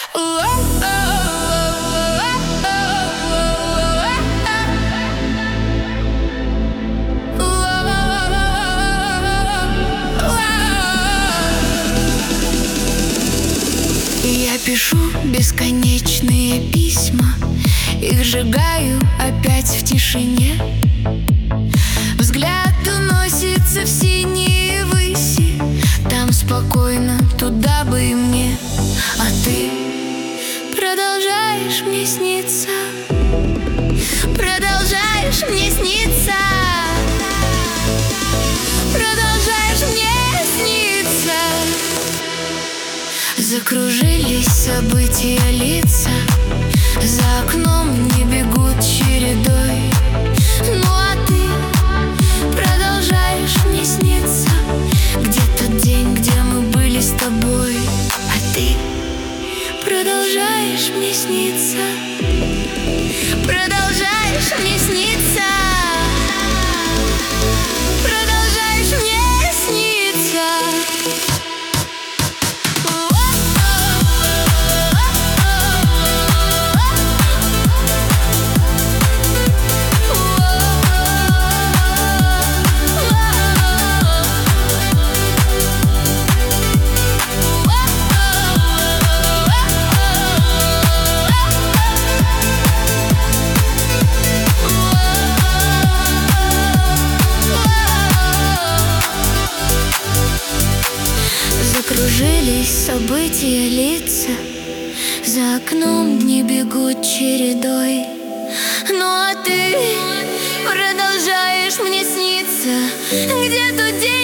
Я пишу бесконечные письма, их сжигаю опять в тишине. Взгляд уносится в синие выси, там спокойно, туда бы и мне. А ты продолжаешь мне сниться, продолжаешь мне сниться, продолжаешь мне сниться. Закружились события, лица за окном не бегут чередой. Ну а ты продолжаешь мне сниться, где тот день, где мы были с тобой. А ты продолжаешь мне сниться, продолжаешь мне сниться, продолжаешь мне сниться. Закружились события, лица за окном не бегут чередой. Ну а ты продолжаешь мне сниться, где тот день,